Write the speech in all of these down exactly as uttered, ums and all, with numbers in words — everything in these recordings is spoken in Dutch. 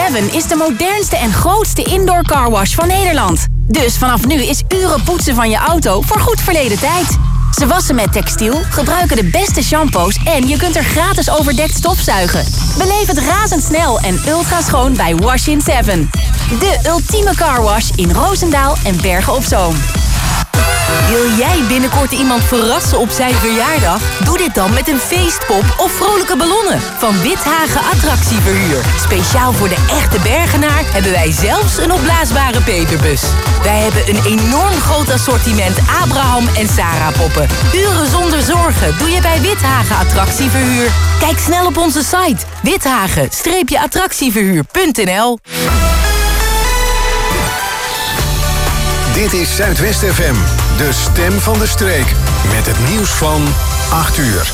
zeven is de modernste en grootste indoor carwash van Nederland. Dus vanaf nu is uren poetsen van je auto voor goed verleden tijd. Ze wassen met textiel, gebruiken de beste shampoos en je kunt er gratis overdekt stofzuigen. Beleef het razendsnel en ultra schoon bij Wash in zeven. De ultieme carwash in Roosendaal en Bergen op Zoom. Wil jij binnenkort iemand verrassen op zijn verjaardag? Doe dit dan met een feestpop of vrolijke ballonnen van Withagen Attractieverhuur. Speciaal voor de echte Bergenaar hebben wij zelfs een opblaasbare Peterbus. Wij hebben een enorm groot assortiment Abraham en Sarah poppen. Uren zonder zorgen doe je bij Withagen Attractieverhuur. Kijk snel op onze site withagen attractieverhuur punt n l. Dit is Zuidwest F M, de stem van de streek. Met het nieuws van acht uur.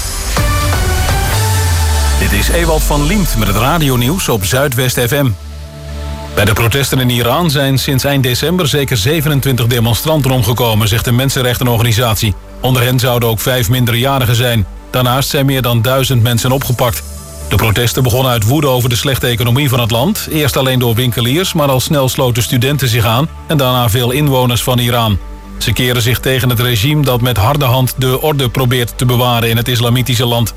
Dit is Ewald van Liemt met het radionieuws op Zuidwest F M. Bij de protesten in Iran zijn sinds eind december zeker zevenentwintig demonstranten omgekomen, zegt een mensenrechtenorganisatie. Onder hen zouden ook vijf minderjarigen zijn. Daarnaast zijn meer dan duizend mensen opgepakt. De protesten begonnen uit woede over de slechte economie van het land. Eerst alleen door winkeliers, maar al snel sloten studenten zich aan en daarna veel inwoners van Iran. Ze keren zich tegen het regime dat met harde hand de orde probeert te bewaren in het islamitische land.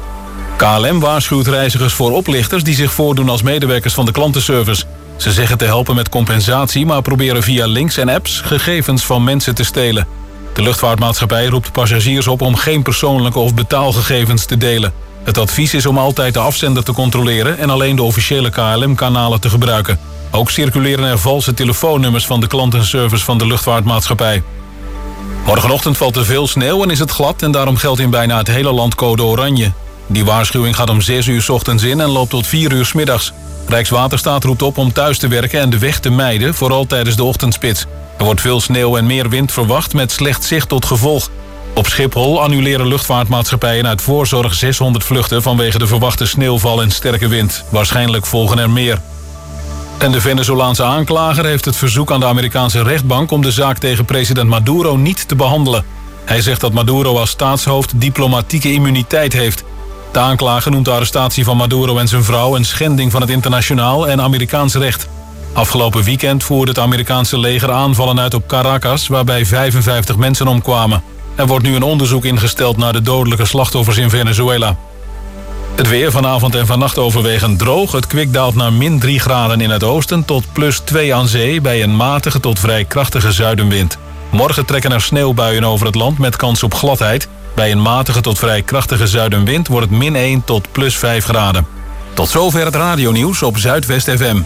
K L M waarschuwt reizigers voor oplichters die zich voordoen als medewerkers van de klantenservice. Ze zeggen te helpen met compensatie, maar proberen via links en apps gegevens van mensen te stelen. De luchtvaartmaatschappij roept passagiers op om geen persoonlijke of betaalgegevens te delen. Het advies is om altijd de afzender te controleren en alleen de officiële K L M-kanalen te gebruiken. Ook circuleren er valse telefoonnummers van de klantenservice van de luchtvaartmaatschappij. Morgenochtend valt er veel sneeuw en is het glad en daarom geldt in bijna het hele land code oranje. Die waarschuwing gaat om zes uur 's ochtends in en loopt tot vier uur 's middags. Rijkswaterstaat roept op om thuis te werken en de weg te mijden, vooral tijdens de ochtendspits. Er wordt veel sneeuw en meer wind verwacht met slecht zicht tot gevolg. Op Schiphol annuleren luchtvaartmaatschappijen uit voorzorg zeshonderd vluchten vanwege de verwachte sneeuwval en sterke wind. Waarschijnlijk volgen er meer. En de Venezolaanse aanklager heeft het verzoek aan de Amerikaanse rechtbank om de zaak tegen president Maduro niet te behandelen. Hij zegt dat Maduro als staatshoofd diplomatieke immuniteit heeft. De aanklager noemt de arrestatie van Maduro en zijn vrouw een schending van het internationaal en Amerikaans recht. Afgelopen weekend voerde het Amerikaanse leger aanvallen uit op Caracas, waarbij vijfenvijftig mensen omkwamen. Er wordt nu een onderzoek ingesteld naar de dodelijke slachtoffers in Venezuela. Het weer vanavond en vannacht overwegend droog. Het kwik daalt naar min drie graden in het oosten tot plus twee aan zee bij een matige tot vrij krachtige zuidenwind. Morgen trekken er sneeuwbuien over het land met kans op gladheid. Bij een matige tot vrij krachtige zuidenwind wordt het min één tot plus vijf graden. Tot zover het radionieuws op Zuidwest F M.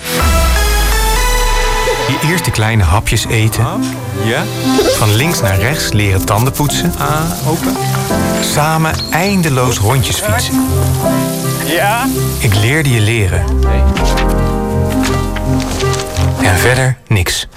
Je eerste kleine hapjes eten. Ja? Van links naar rechts leren tanden poetsen. Ah, open. Samen eindeloos rondjes fietsen. Ja? Ik leerde je leren. Nee. En verder niks.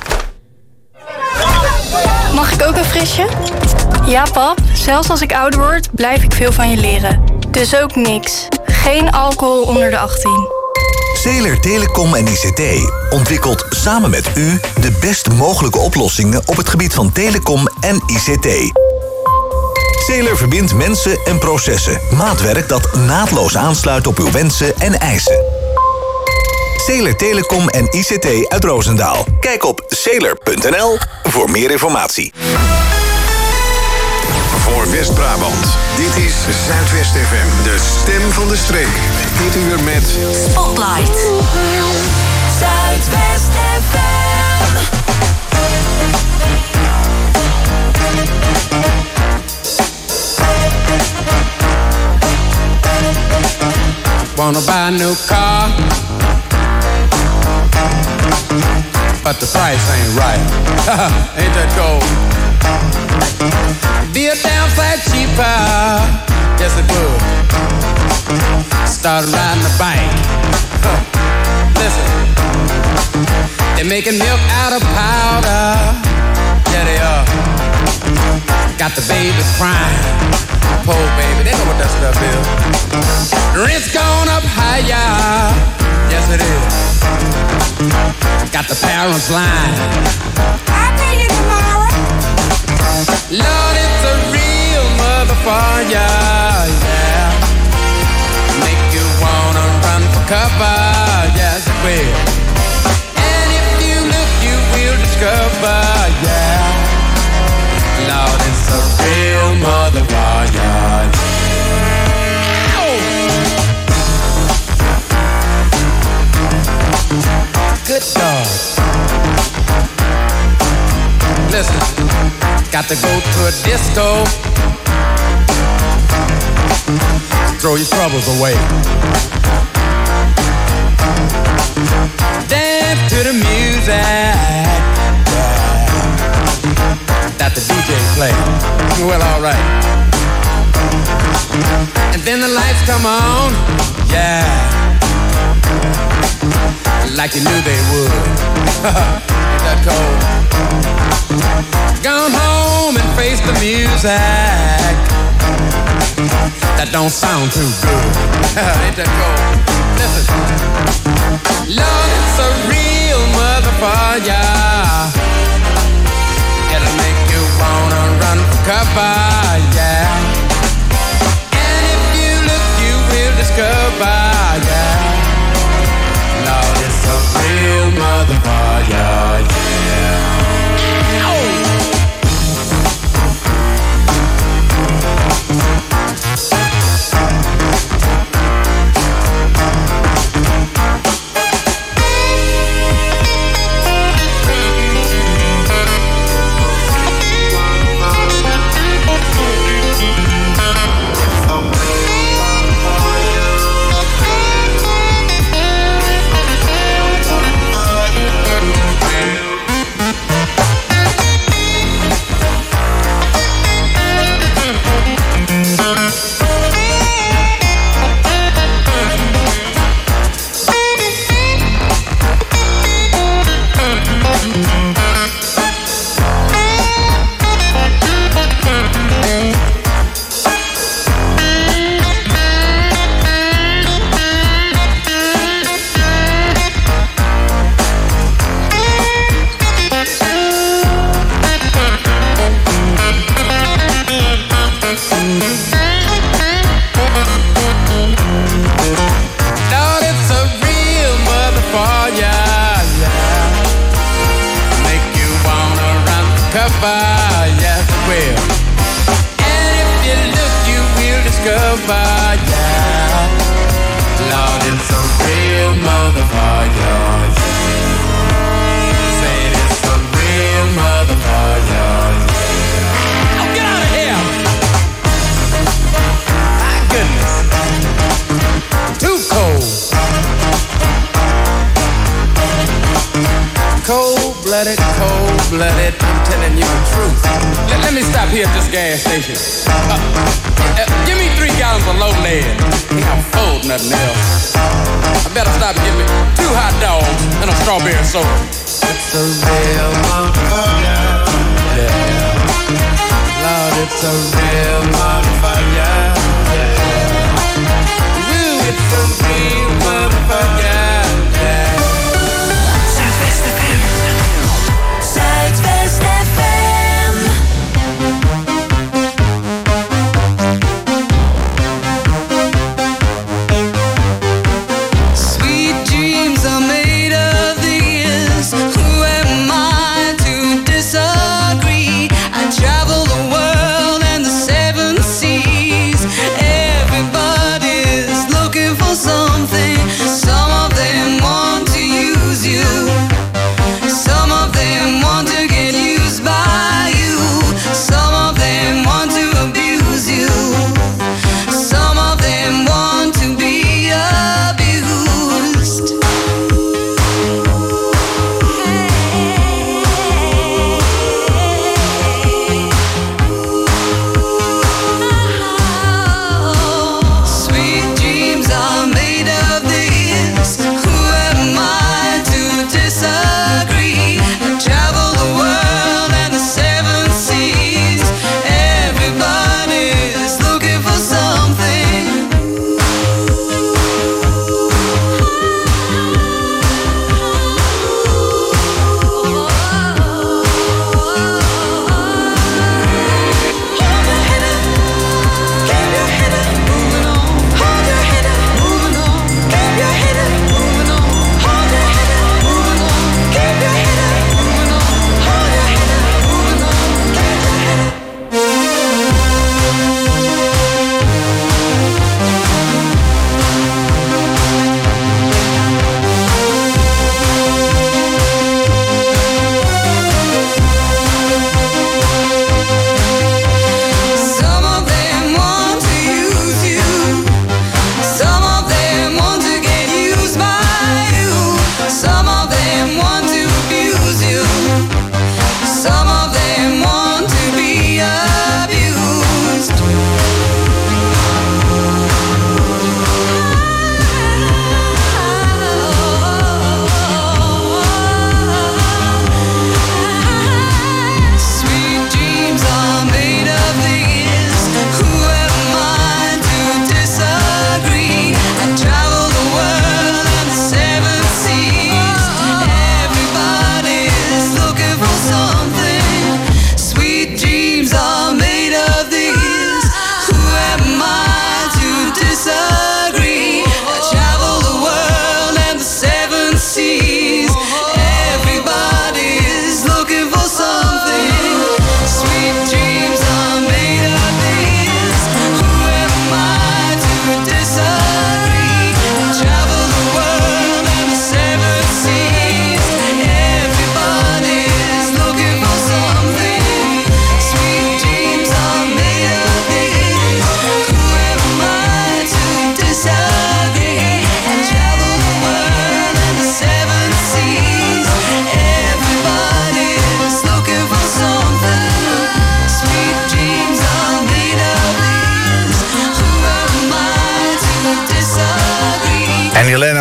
Mag ik ook een frisje? Ja, pap. Zelfs als ik ouder word, blijf ik veel van je leren. Dus ook niks. Geen alcohol onder de achttien. Zeeler Telecom en I C T ontwikkelt samen met u de best mogelijke oplossingen op het gebied van telecom en I C T. Zeeler verbindt mensen en processen. Maatwerk dat naadloos aansluit op uw wensen en eisen. Zeeler Telecom en I C T uit Roosendaal. Kijk op zeeler punt n l voor meer informatie. Voor West-Brabant. Dit is Zuidwest F M, de stem van de streek. Dit uur met Spotlight. Zuidwest F M. Wanna buy a new car, but the price ain't right. Ain't that cold? Be a damn sight cheaper, yes it would. Start riding the bike. Huh. Listen, they're making milk out of powder. Yeah they are. Got the babies crying. Poor baby, they know what that stuff is. Rent's gone up higher. Yes it is. Got the parents lying. I'll pay you tomorrow. Lord, it's a real motherfucker, yeah. Make you wanna run for cover, yes it will. start. Listen, got to go to a disco. Throw your troubles away. Dance to the music that the D J play. Well, all right. And then the lights come on, yeah, like you knew they would. Ain't that cold? Gone home and face the music that don't sound too good. Ain't that cold? Listen, love, it's a real motherfucker. It'll make you wanna run for cover, yeah. And if you look, you will discover, yeah. Lord, it's a real motherfucker, yeah. Oh. Cold-blooded, cold-blooded, I'm telling you the truth. Let, let me stop here at this gas station. Uh, uh, give me three gallons of low lead. Ain't I'm full, nothing else. I better stop and get me two hot dogs and a strawberry soda. It's a real motherfucker, yeah. Lord, it's a real motherfucker, yeah. Ooh, it's a real motherfucker, yeah. Zuidwest F M. Zuidwest F M. Sweet dreams are made of these. Who am I to disagree? I travel the world and the seven seas.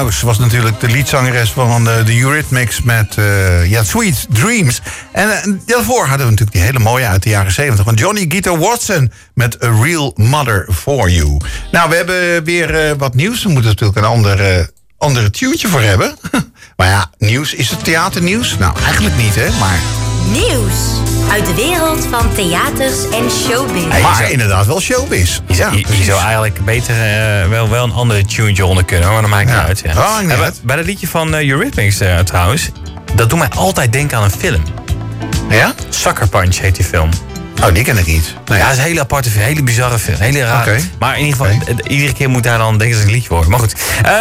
House was natuurlijk de leadzangeres van uh, de Eurythmics met uh, ja, Sweet Dreams. En uh, daarvoor hadden we natuurlijk die hele mooie uit de jaren zeventig van Johnny Guitar Watson met A Real Mother For You. Nou, we hebben weer uh, wat nieuws. We moeten natuurlijk een ander, uh, andere tuentje voor hebben. Maar ja, nieuws, is het theaternieuws? Nou, eigenlijk niet, hè, maar... Nieuws uit de wereld van theaters en showbiz. Hey, maar zou... inderdaad wel showbiz. Je, ja, je, je zou eigenlijk beter uh, wel, wel een ander tunetje onder kunnen, hoor, maar dat maakt ja. niet uit. Ja. Oh, niet bij, uit. bij dat liedje van uh, Eurythmics uh, trouwens, dat doet mij altijd denken aan een film. Ja? Sucker Punch heet die film. Oh, die ken ik niet. Nee. Ja, dat is een hele aparte film, een hele bizarre film. Hele raar. Okay. Maar in ieder geval, okay. iedere keer moet daar dan denken dat het een liedje worden. Maar goed.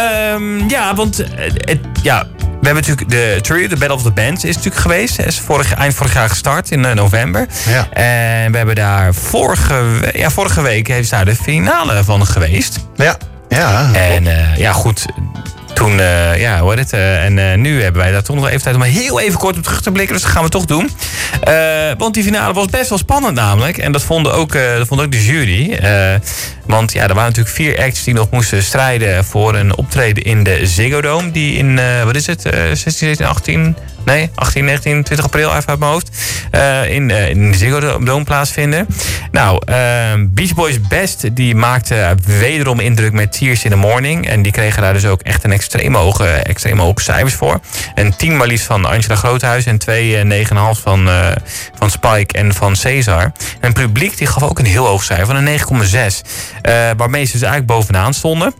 Um, ja, want uh, het, ja, we hebben natuurlijk de Tribute, de Battle of the Bands is natuurlijk geweest. Is vorig, eind vorig jaar gestart in uh, november. Ja. En we hebben daar vorige, ja, vorige week heeft daar de finale van geweest. Ja. Ja. En uh, ja, goed. Toen, uh, ja, hoe heet het? Uh, en uh, nu hebben wij daar toch nog even tijd om heel even kort op terug te blikken. Dus dat gaan we toch doen. Uh, want die finale was best wel spannend namelijk. En dat vond ook, uh, dat vond ook de jury. Uh, want ja, er waren natuurlijk vier acts die nog moesten strijden voor een optreden in de Ziggo Dome. Die in, uh, wat is het? Uh, zestien, zeventien, achttien... Nee, achttien, negentien, twintig april, even uit mijn hoofd. Uh, in, uh, in de Ziggo Dome plaatsvinden. Nou, uh, Beach Boys Best, die maakte wederom indruk met Tears in the Morning. En die kregen daar dus ook echt een extreem hoge, extreem hoge cijfers voor. Een tien maar liefst van Angela Groothuis en twee, uh, negen komma vijf van, uh, van Spike en van Cesar. En het publiek die gaf ook een heel hoog cijfer van een negen komma zes. Uh, waarmee ze dus eigenlijk bovenaan stonden.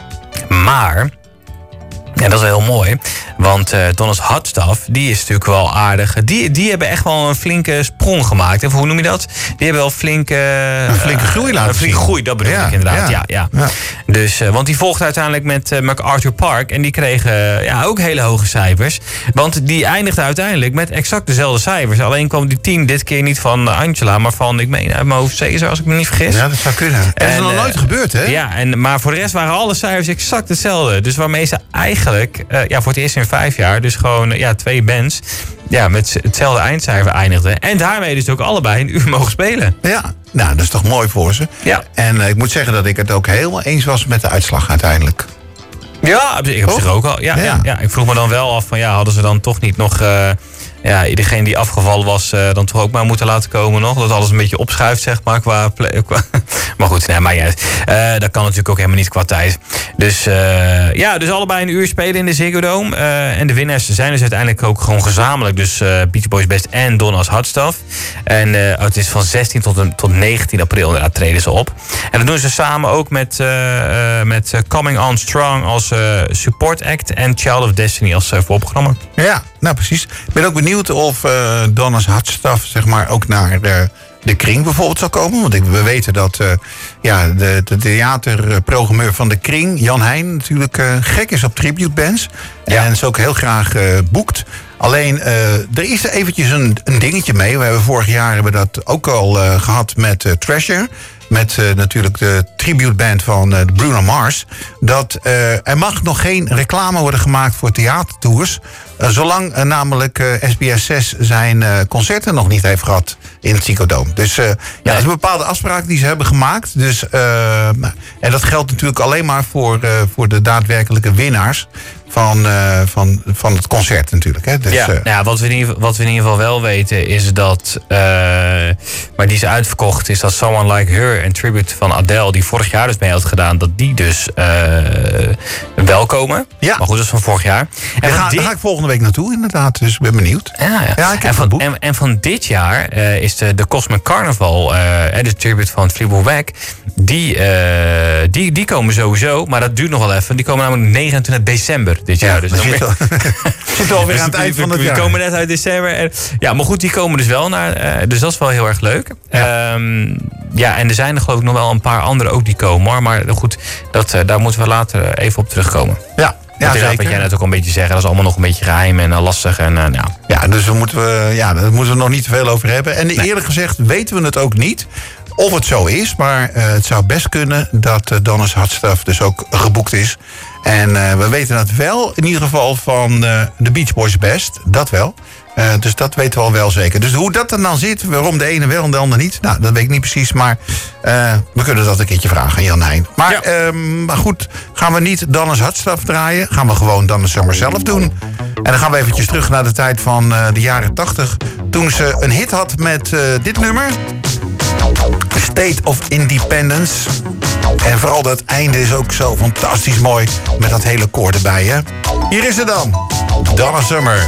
Maar... Ja, dat is wel heel mooi. Want uh, Donna's Hot Stuff, die is natuurlijk wel aardig. Die, die hebben echt wel een flinke sprong gemaakt. Even, hoe noem je dat? Die hebben wel flinke... Een flinke groei laten zien. Een flinke groei, dat bedoel ja, ik inderdaad. Ja. Ja, ja. Ja. Dus, uh, want die volgde uiteindelijk met uh, MacArthur Park. En die kregen uh, ja, ook hele hoge cijfers. Want die eindigde uiteindelijk met exact dezelfde cijfers. Alleen kwam die tien dit keer niet van Angela, maar van, ik meen uit mijn hoofd Cesar, als ik me niet vergis. Ja, dat zou kunnen. En dat is nog nooit gebeurd, hè? Ja, en, maar voor de rest waren alle cijfers exact hetzelfde. Dus waarmee ze eigenlijk... Uh, ja, voor het eerst in vijf jaar, dus gewoon uh, ja, twee bands... ja, met hetzelfde eindcijfer eindigden. En daarmee dus ook allebei een uur mogen spelen. Ja, nou, dat is toch mooi voor ze. Ja. En uh, ik moet zeggen dat ik het ook helemaal eens was met de uitslag uiteindelijk. Ja, ik op zich ook al. Ja, ja. Ja, ja. Ik vroeg me dan wel af van, ja, hadden ze dan toch niet nog... Uh, ja, iedereen die afgevallen was, uh, dan toch ook maar moeten laten komen nog. Dat alles een beetje opschuift, zeg maar. Qua, qua maar goed, nee, maar ja, uh, dat kan natuurlijk ook helemaal niet qua tijd. Dus uh, ja, dus allebei een uur spelen in de Ziggo Dome. Uh, en de winnaars zijn dus uiteindelijk ook gewoon gezamenlijk. Dus uh, Beach Boys Best en Donna's Hot Stuff. En uh, het is van zestien tot, tot negentien april, daar treden ze op. En dat doen ze samen ook met, uh, uh, met uh, Coming On Strong als uh, support act. En Child of Destiny als uh, voorprogramma. Ja, nou precies. Ik ben ook benieuwd of uh, Donna's Hot Stuff, zeg maar, ook naar de, de Kring bijvoorbeeld zal komen. Want ik, we weten dat uh, ja, de, de theaterprogrammeur van de Kring, Jan Heijn, natuurlijk uh, gek is op tribute bands. Ja. En ze ook heel graag uh, boekt. Alleen, uh, er is er eventjes een, een dingetje mee. We hebben vorig jaar hebben we dat ook al uh, gehad met uh, Treasure. Met uh, natuurlijk de tributeband van uh, Bruno Mars. Dat uh, er mag nog geen reclame worden gemaakt voor theatertours. Uh, zolang uh, namelijk uh, S B S zes zijn uh, concerten nog niet heeft gehad in het Ziggo Dome. Dus uh, ja, dat is een bepaalde afspraak die ze hebben gemaakt. Dus, uh, en dat geldt natuurlijk alleen maar voor, uh, voor de daadwerkelijke winnaars. Van, uh, van, van het concert natuurlijk. Hè? Dus, ja, uh, ja wat, we in ieder, wat we in ieder geval wel weten is dat... Uh, maar die is uitverkocht, is dat Someone Like Her... een tribute van Adele, die vorig jaar dus mee had gedaan... dat die dus uh, wel komen. Ja. Maar goed, dat is van vorig jaar. En daar, ga, die... daar ga ik volgende week naartoe inderdaad, dus ik ben benieuwd. Ja, ja. ja ik heb en, van, en, en van dit jaar uh, is de, de Cosmic Carnival... Uh, de tribute van Fleetwood Mac... Die, uh, die, die komen sowieso, maar dat duurt nog wel even. Die komen namelijk negenentwintig december dit jaar. Ja, dus dan zit al, zit alweer dus aan het eind van het we, jaar. We komen net uit december. En, ja, maar goed, die komen dus wel naar. Uh, dus dat is wel heel erg leuk. Ja. Um, ja, en er zijn er geloof ik nog wel een paar andere ook die komen. Hoor. Maar goed, dat, uh, daar moeten we later even op terugkomen. Ja. Ja, zeker. Wat jij net ook al een beetje zeggen, dat is allemaal nog een beetje geheim en uh, lastig. En, uh, ja. ja, dus daar moeten we, ja, daar moeten we nog niet te veel over hebben. En nee. Eerlijk gezegd weten we het ook niet of het zo is. Maar uh, het zou best kunnen dat uh, Donna's Hot Stuff dus ook geboekt is. En uh, we weten het wel, in ieder geval van uh, de Beach Boys Best. Dat wel. Uh, dus dat weten we al wel zeker. Dus hoe dat er dan zit, waarom de ene wel en de ander niet... nou, dat weet ik niet precies, maar uh, we kunnen dat een keertje vragen aan Jan Heijn. Maar, ja. um, maar goed, gaan we niet Donna's Hartstraf draaien... gaan we gewoon Donna Summer zelf doen. En dan gaan we eventjes terug naar de tijd van uh, de jaren tachtig... toen ze een hit had met uh, dit nummer... State of Independence. En vooral dat einde is ook zo fantastisch mooi... met dat hele koor erbij, hè. Hier is ze dan, Donna Summer.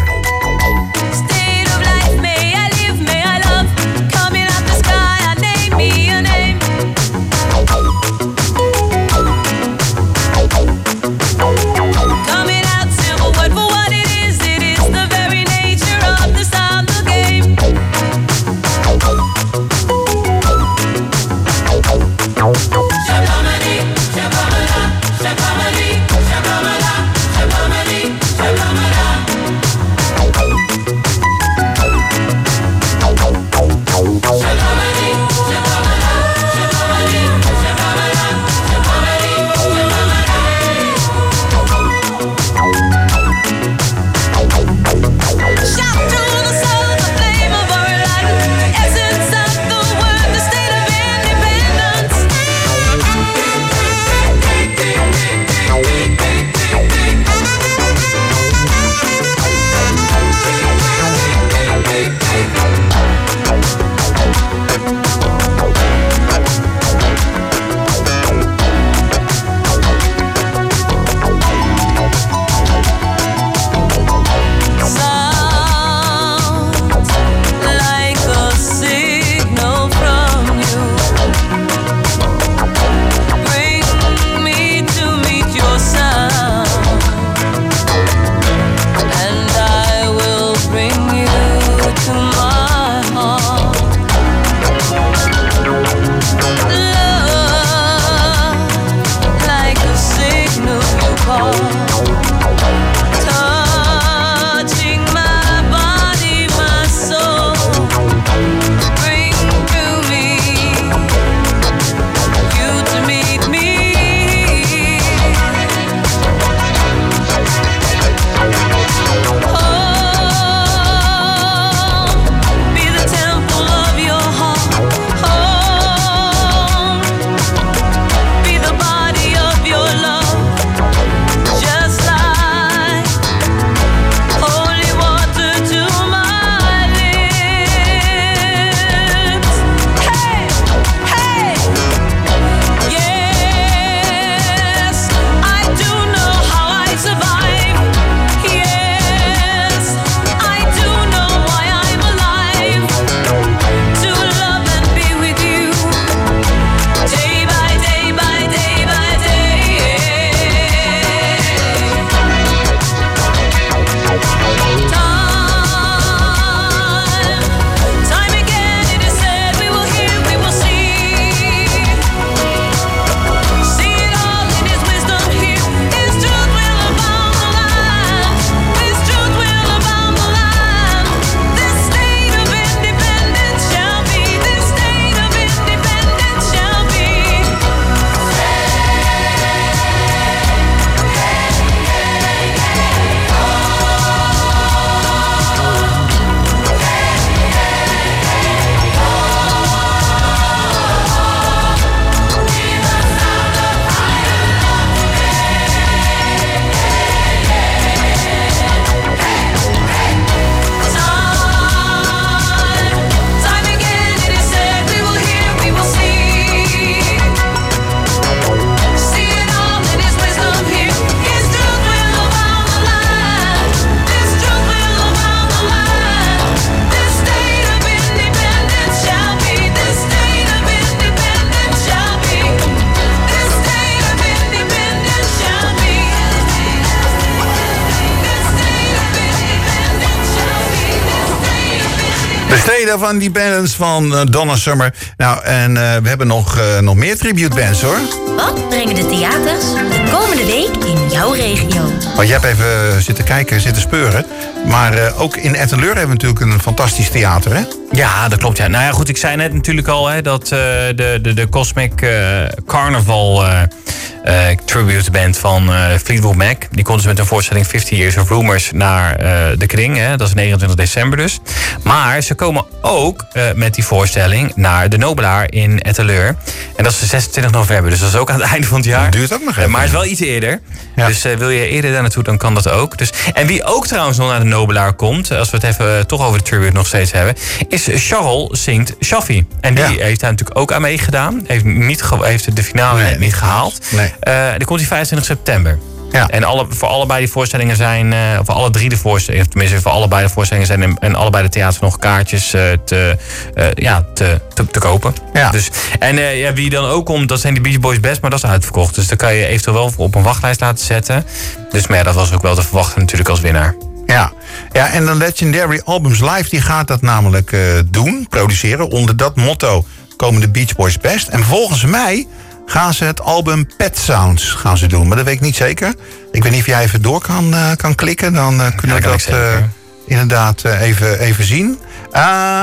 State of Independence van uh, Donna Summer. Nou, en uh, we hebben nog, uh, nog meer tribute bands, hoor. Wat brengen de theaters de komende week in jouw regio? Want jij hebt even zitten kijken, zitten speuren. Maar uh, ook in Etteleur hebben we natuurlijk een fantastisch theater, hè? Ja, dat klopt. Ja. Nou ja, goed, ik zei net natuurlijk al hè, dat uh, de, de, de Cosmic uh, Carnival... Uh, uh, tribute band van uh, Fleetwood Mac. Die komt dus met een voorstelling fifty Years of Rumors naar uh, de Kring. Hè? Dat is negenentwintig december dus. Maar ze komen ook uh, met die voorstelling naar de Nobelaar in Etteleur. En dat is de zesentwintig november. Dus dat is ook aan het einde van het jaar. Dat duurt ook nog even. Uh, maar het is wel iets eerder. Ja. Dus uh, wil je eerder daar naartoe, dan kan dat ook. Dus, en wie ook trouwens nog naar de Nobelaar komt, als we het even uh, toch over de tribute nog steeds hebben, is Charles zingt Shaffi. En die ja. heeft daar natuurlijk ook aan meegedaan. Heeft, niet ge- heeft de finale nee, niet gehaald. Nee. Uh, die komt die vijfentwintig september. Ja. En alle, voor allebei die voorstellingen zijn, uh, voor alle drie de voorstellingen, tenminste voor allebei de voorstellingen zijn en, en allebei de theaters nog kaartjes uh, te, uh, ja, te, te, te kopen. Ja. Dus, en uh, ja, wie dan ook komt, dat zijn de Beach Boys Best, maar dat is uitverkocht. Dus daar kan je eventueel wel op een wachtlijst laten zetten. Dus maar ja, dat was ook wel te verwachten natuurlijk als winnaar. Ja, ja, en de Legendary Albums Live die gaat dat namelijk uh, doen, produceren. Onder dat motto komen de Beach Boys Best. En volgens mij gaan ze het album Pet Sounds gaan ze doen. Maar dat weet ik niet zeker. Ik weet niet of jij even door kan, uh, kan klikken. Dan uh, kunnen ja, we dat uh, inderdaad uh, even, even zien. Uh,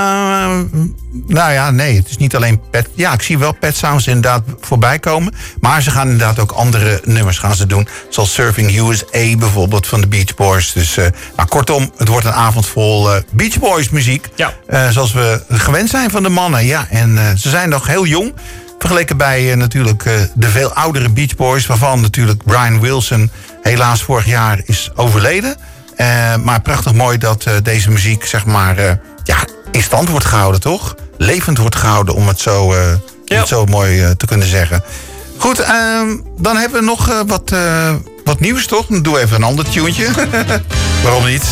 nou ja, nee, het is niet alleen Pet. Ja, ik zie wel Pet Sounds inderdaad voorbij komen. Maar ze gaan inderdaad ook andere nummers gaan ze doen. Zoals Surfing U S A bijvoorbeeld van de Beach Boys. Dus uh, nou, kortom, het wordt een avond vol uh, Beach Boys muziek. Ja. Uh, zoals we gewend zijn van de mannen. Ja, en uh, ze zijn nog heel jong. Vergeleken bij uh, natuurlijk uh, de veel oudere Beach Boys, waarvan natuurlijk Brian Wilson helaas vorig jaar is overleden. Uh, maar prachtig mooi dat uh, deze muziek zeg maar uh, ja, in stand wordt gehouden, toch? Levend wordt gehouden, om het zo, uh, ja. om het zo mooi uh, te kunnen zeggen. Goed, uh, dan hebben we nog uh, wat, uh, wat nieuws, toch? Dan doe even een ander tuentje. Waarom niet?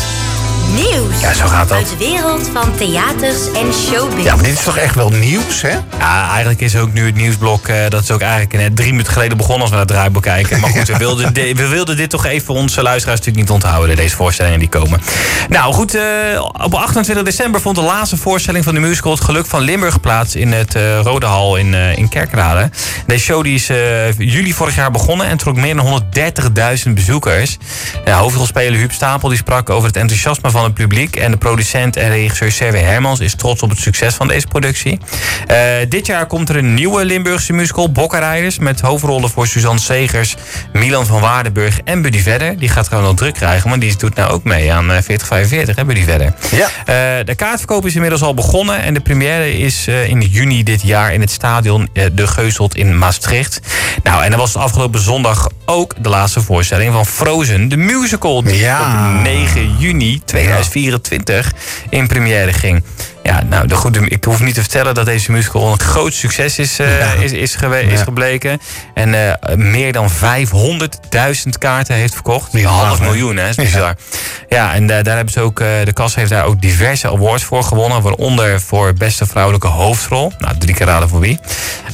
Nieuws ja, zo gaat dat. uit de wereld van theaters en showbiz. Ja, maar dit is toch echt wel nieuws, hè? Ja, eigenlijk is ook nu het nieuwsblok, uh, dat is ook eigenlijk net drie minuten geleden begonnen als we naar het draaiboek kijken. Maar goed, we wilden, de, we wilden dit toch even onze luisteraars natuurlijk niet onthouden, deze voorstellingen die komen. Nou goed, uh, op achtentwintig december vond de laatste voorstelling van de musical Het Geluk van Limburg plaats in het uh, Rode Hal in, uh, in Kerkrade. Deze show die is uh, juli vorig jaar begonnen en trok meer dan honderddertigduizend bezoekers. De hoofdrolspeler Huub Stapel die sprak over het enthousiasme van het publiek. En de producent en regisseur Serwe Hermans is trots op het succes van deze productie. Uh, dit jaar komt er een nieuwe Limburgse musical, Bokkenrijders, met hoofdrollen voor Suzanne Segers, Milan van Waardenburg en Buddy Vedder. Die gaat gewoon nog druk krijgen, maar die doet nou ook mee aan veertig vijfenveertig, hè, Buddy Vedder. Ja. Uh, de kaartverkoop is inmiddels al begonnen en de première is uh, in juni dit jaar in het stadion uh, De Geuselt in Maastricht. Nou, en dan was het afgelopen zondag ook de laatste voorstelling van Frozen, de musical, die ja. op negen juni tweeduizend vierentwintig in première ging. Ja, nou, de goede, ik hoef niet te vertellen dat deze musical een groot succes is, uh, ja. is, is, gewe- ja. is gebleken. En uh, meer dan vijfhonderdduizend kaarten heeft verkocht. Een half miljoen, hè, is bizar. Ja, ja en uh, daar hebben ze ook, uh, de kast heeft daar ook diverse awards voor gewonnen. Waaronder voor beste vrouwelijke hoofdrol. Nou, drie keer raden voor wie.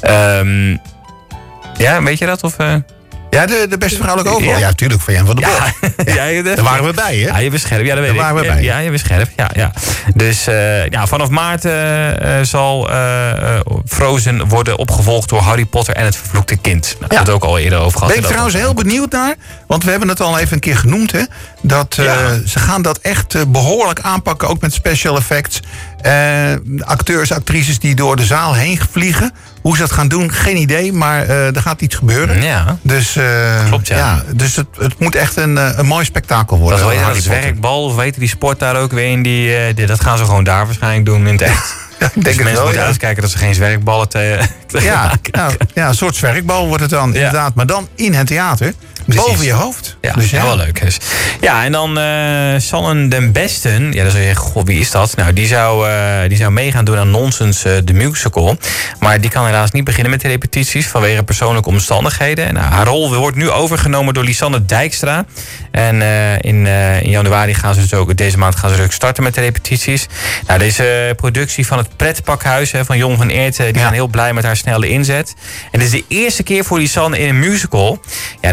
Um, ja, weet je dat? Of... Uh... Ja, de, de beste vrouwelijke overal. Ja, natuurlijk, van Jan van der Burg. Ja, ja, daar waren we bij, hè? Ja, je bent scherp. Ja, dat weet daar waren ik. we bij. Ja, je bent scherp. Ja, ja. Dus uh, ja, vanaf maart uh, uh, zal uh, Frozen worden opgevolgd door Harry Potter en het Vervloekte Kind. Nou, ja. Daar hebben we het ook al eerder over gehad. Ben ik trouwens heel benieuwd naar, want we hebben het al even een keer genoemd, hè? Dat uh, ja. ze gaan dat echt uh, behoorlijk aanpakken, ook met special effects. Uh, acteurs, actrices die door de zaal heen vliegen. Hoe ze dat gaan doen, geen idee, maar uh, er gaat iets gebeuren. Ja. Dus, uh, Klopt, ja. ja dus het, het moet echt een, een mooi spektakel worden. Dat is wel een zwerkbal, of weten die sport daar ook weer in. Die, uh, die, dat gaan ze gewoon daar waarschijnlijk doen in het echt. Ja, ik denk dus mensen wel, moeten ja. uitkijken dat ze geen zwerkballen te, te ja, nou, ja, een soort zwerkbal wordt het dan, ja. inderdaad. Maar dan in het theater. Precies. Boven je hoofd. Ja, dus ja. wel leuk. Dus. Ja, en dan uh, Sanne den Besten. Ja, dan zou je, goh, wie is dat? Nou, die zou, uh, die zou meegaan doen aan Nonsens, uh, de musical. Maar die kan helaas niet beginnen met de repetities vanwege persoonlijke omstandigheden. Nou, haar rol wordt nu overgenomen door Lisanne Dijkstra. En uh, in, uh, in januari gaan ze dus ook, deze maand gaan ze ook starten met de repetities. Nou, deze productie van het Pretpakhuis hè, van Jong van Eert, die ja. zijn heel blij met haar snelle inzet. En dit is de eerste keer voor Lisanne in een musical. Ja, dan zou je misschien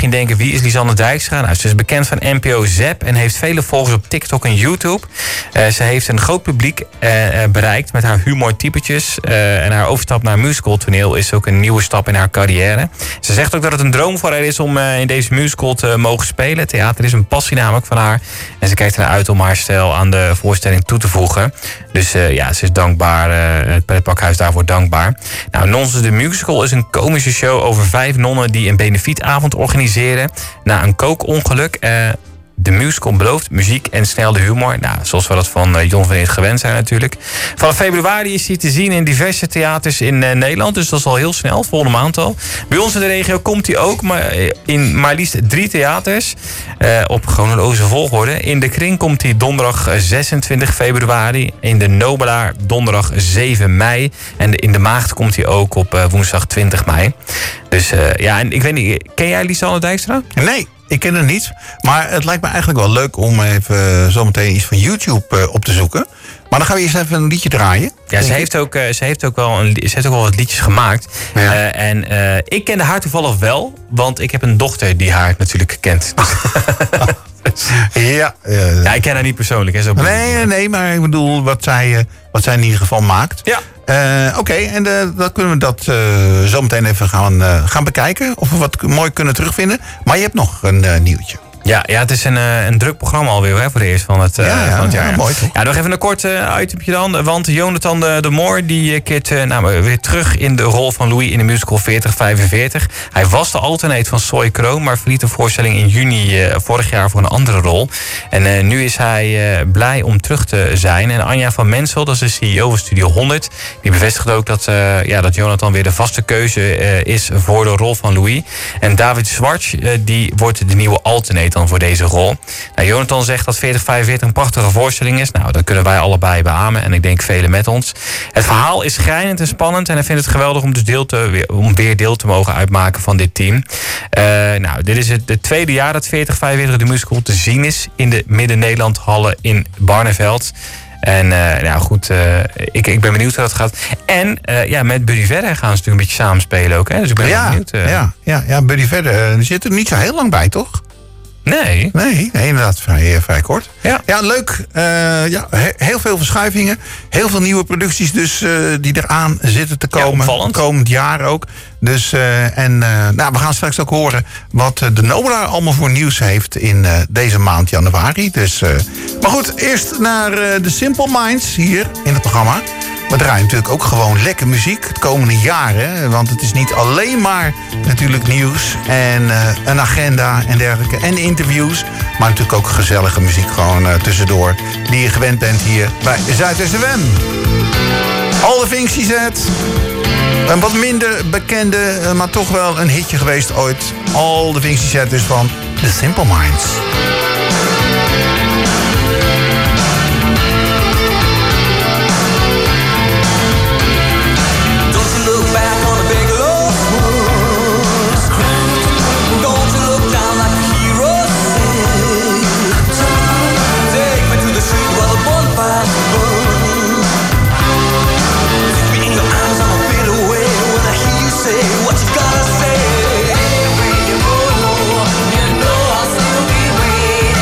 misschien denken, wie is Lisanne Dijkstra? Nou, ze is bekend van N P O Zep en heeft vele volgers op TikTok en YouTube. Uh, ze heeft een groot publiek uh, bereikt met haar humortypetjes. Uh, en haar overstap naar musicaltoneel is ook een nieuwe stap in haar carrière. Ze zegt ook dat het een droom voor haar is om uh, in deze musical te mogen spelen. Theater is een passie namelijk van haar. En ze kijkt ernaar uit om haar stijl aan de voorstelling toe te voegen. Dus uh, ja, ze is dankbaar. Uh, het pretparkhuis daarvoor dankbaar. Nou, Nonsens de Musical is een komische show over vijf nonnen die een benefietavond organiseren na een kookongeluk. Uh, De musical belooft muziek en snel de humor. Nou, zoals we dat van uh, Jon van Eert gewend zijn natuurlijk. Vanaf februari is hij te zien in diverse theaters in uh, Nederland. Dus dat is al heel snel, volgende maand al. Bij ons in de regio komt hij ook, maar in maar liefst drie theaters. Uh, op chronologische volgorde. In de Kring komt hij donderdag zesentwintig februari. In de Nobelaar donderdag zeven mei. En in de Maagd komt hij ook op uh, woensdag twintig mei. Dus uh, ja, en ik weet niet, ken jij Lisanne Dijkstra? Nee. Ik ken het niet, maar het lijkt me eigenlijk wel leuk om even uh, zometeen iets van YouTube uh, op te zoeken. Maar dan gaan we eerst even een liedje draaien. Ja, ze heeft, ook, uh, ze, heeft ook wel een, ze heeft ook wel wat liedjes gemaakt. Ja. Uh, en uh, ik kende haar toevallig wel, want ik heb een dochter die haar natuurlijk kent. ja, uh, ja, ik ken haar niet persoonlijk. Hè, zo nee, nee, nee, maar ik bedoel wat zij, uh, wat zij in ieder geval maakt. Ja. Uh, Oké, okay, en uh, dan kunnen we dat uh, zo meteen even gaan, uh, gaan bekijken. Of we wat mooi kunnen terugvinden. Maar je hebt nog een uh, nieuwtje. Ja, ja, het is een, uh, een druk programma alweer hè, voor de eerste van het, uh, ja, ja, van het jaar. Ja, mooi toch? Ja, nog even een kort uh, itempje dan. Want Jonathan de, de Moor die keert uh, nou, weer terug in de rol van Louis in de musical veertig vijfenveertig. Hij was de alternate van Soy Kroon, maar verliet de voorstelling in juni uh, vorig jaar voor een andere rol. En uh, nu is hij uh, blij om terug te zijn. En Anja van Mensel, dat is de C E O van Studio honderd, die bevestigt ook dat, uh, ja, dat Jonathan weer de vaste keuze uh, is voor de rol van Louis. En David Schwartz, uh, die wordt de nieuwe alternate dan voor deze rol. Nou, Jonathan zegt dat veertig vijfenveertig een prachtige voorstelling is. Nou, dat kunnen wij allebei beamen en ik denk velen met ons. Het verhaal is schrijnend en spannend en hij vindt het geweldig om, dus deel te, weer, om weer deel te mogen uitmaken van dit team. Uh, nou, dit is het, het tweede jaar dat veertig vijfenveertig de musical te zien is in de Midden-Nederland Hallen in Barneveld. En uh, nou goed, uh, ik, ik ben benieuwd hoe dat gaat. En uh, ja, met Buddy Verder gaan ze natuurlijk een beetje samenspelen ook. Hè? Dus ik ben ja, benieuwd. Uh... Ja, ja, ja, Buddy Verder uh, zit er niet zo heel lang bij, toch? Nee. Nee, nee inderdaad, vrij, vrij kort. Ja, ja leuk. Uh, ja, he, heel veel verschuivingen. Heel veel nieuwe producties dus uh, die eraan zitten te komen. Ja, komend jaar ook. Dus, uh, en uh, nou, we gaan straks ook horen wat uh, de Nobelaar allemaal voor nieuws heeft in uh, deze maand januari. Dus, uh, maar goed, eerst naar uh, de Simple Minds hier in het programma. We draaien natuurlijk ook gewoon lekker muziek het komende jaar. Hè? Want het is niet alleen maar natuurlijk nieuws en uh, een agenda en dergelijke. En interviews. Maar natuurlijk ook gezellige muziek gewoon uh, tussendoor. Die je gewend bent hier bij Zuidwest F M. All the Things She Said. Een wat minder bekende, uh, maar toch wel een hitje geweest ooit. All the Things She Said dus van The Simple Minds. What you gotta say? Every move, you know I'll still be waiting.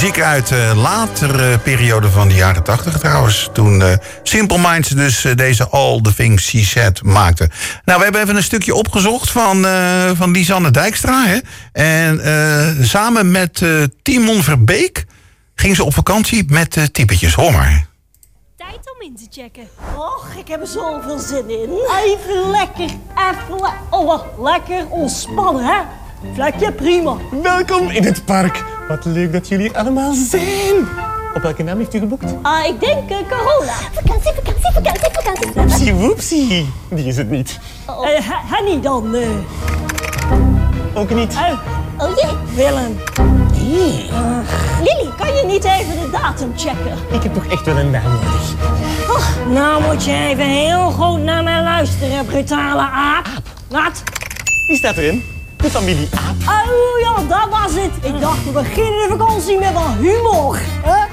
Muziek uit de uh, latere periode van de jaren tachtig trouwens. Toen uh, Simple Minds dus uh, deze All the Things She Said maakte. Nou, we hebben even een stukje opgezocht van, uh, van Lisanne Dijkstra. Hè? En uh, samen met uh, Timon Verbeek ging ze op vakantie met uh, typetjes. Hoor maar. Tijd om in te checken. Och, ik heb er zoveel zin in. Even lekker, even le- oh, wat lekker ontspannen, hè? Vlekje, prima. Welkom in het park. Wat leuk dat jullie allemaal zijn. Op welke naam heeft u geboekt? Ah, ik denk uh, Carola. Vakantie, vakantie, vakantie, vakantie. Woepsie, woepsie. Die is het niet. Oh. Uh, Henny dan. Uh. Ook niet. Oh, oh jee. Willem. Nee. Uh, Lily, kan je niet even de datum checken? Ik heb toch echt wel een naam nodig. Oh, nou moet je even heel goed naar mij luisteren, brutale aap. Wat? Wie staat erin? De familie Aap. Oh ja, dat was het. Ik dacht, we beginnen de vakantie met wat humor. Huh?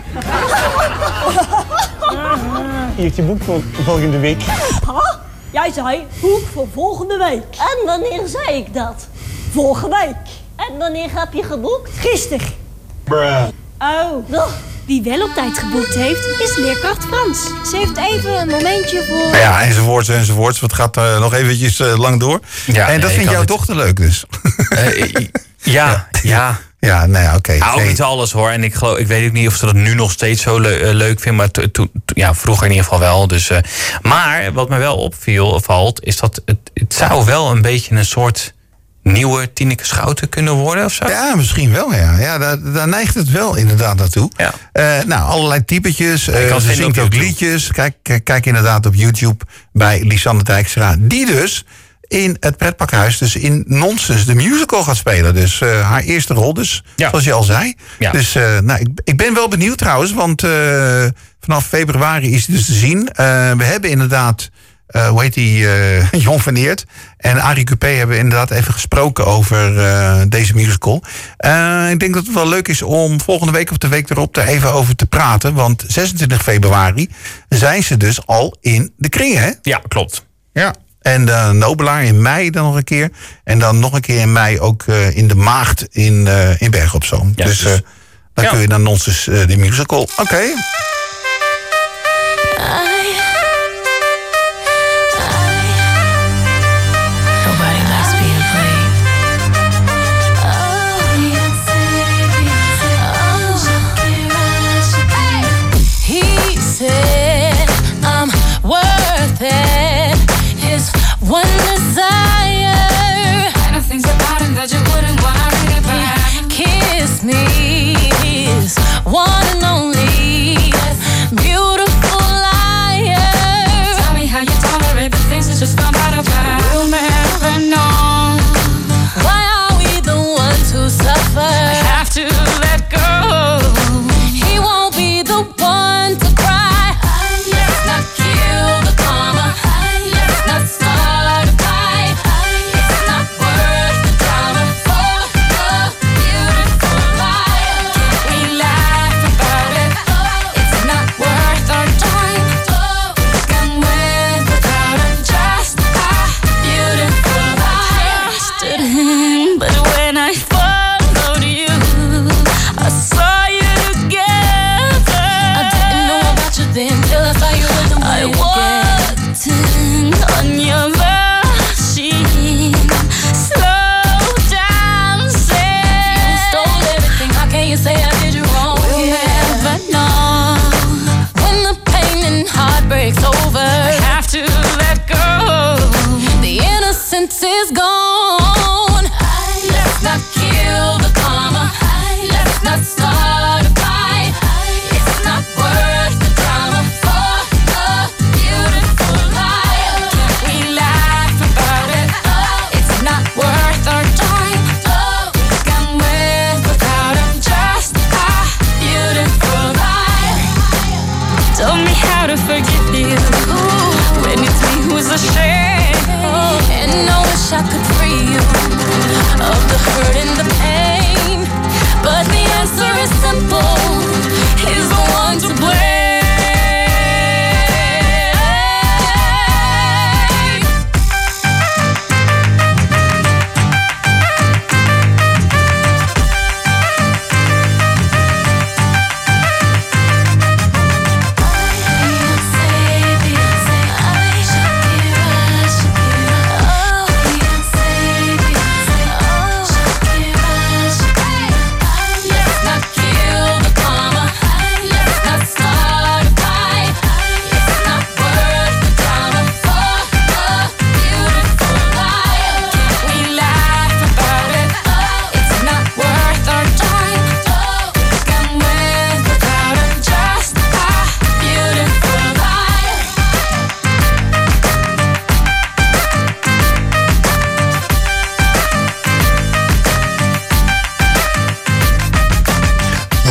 Hier heeft je boek voor volgende week. Huh? Jij zei boek voor volgende week. En wanneer zei ik dat? Vorige week. En wanneer heb je geboekt? Gisteren. Bruh. Oh. Oh. Wie wel op tijd geboekt heeft, is leerkracht Frans. Ze heeft even een momentje voor... Ja, enzovoorts, enzovoorts. Het gaat uh, nog eventjes uh, lang door. Ja, en dat nee, vindt jouw het... dochter leuk dus? Uh, ja, ja. Ja, nee, oké. Okay. Nou, niet alles hoor. En ik geloof, ik weet ook niet of ze dat nu nog steeds zo le- uh, leuk vindt. Maar to, to, to, ja, vroeger in ieder geval wel. Dus, uh, maar wat me wel opviel, valt, is dat het, het zou wel een beetje een soort... nieuwe Tineke Schouten kunnen worden of zo? Ja, misschien wel, ja. ja daar, daar neigt het wel inderdaad naartoe. Ja. Uh, nou, allerlei typetjes. Uh, ze zingt ook liedjes. Kijk, kijk, kijk inderdaad op YouTube bij Lisanne Dijkstra. Die dus in het pretpakhuis, dus in Nonsens, de musical gaat spelen. Dus uh, haar eerste rol, dus, ja. zoals je al zei. Ja. Dus uh, nou, ik, ik ben wel benieuwd trouwens, want uh, vanaf februari is het dus te zien. Uh, we hebben inderdaad... Uh, hoe heet die, uh, Jon van Eert en Arie Coupé hebben inderdaad even gesproken over uh, deze musical. Uh, ik denk dat het wel leuk is om volgende week of de week erop er even over te praten. Want zesentwintig februari zijn ze dus al in de kring, hè? Ja, klopt. Ja. En de Nobelaar in mei dan nog een keer. En dan nog een keer in mei ook uh, in de Maagd in, uh, in Bergen op Zoom. Ja, dus uh, dan ja. kun je dan nonsens uh, de musical. Oké. Okay. One desire, and the things about him that you wouldn't want to read about. Kiss me, his one and only beautiful liar.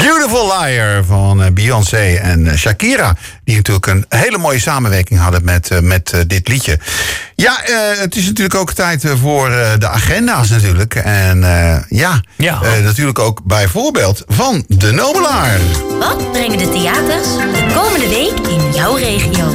Beautiful Liar van uh, Beyoncé en uh, Shakira. Die natuurlijk een hele mooie samenwerking hadden met, uh, met uh, dit liedje. Ja, uh, het is natuurlijk ook tijd uh, voor uh, de agenda's natuurlijk. En uh, ja, ja. Uh, natuurlijk ook bijvoorbeeld van De Nobelaar. Wat brengen de theaters de komende week in jouw regio?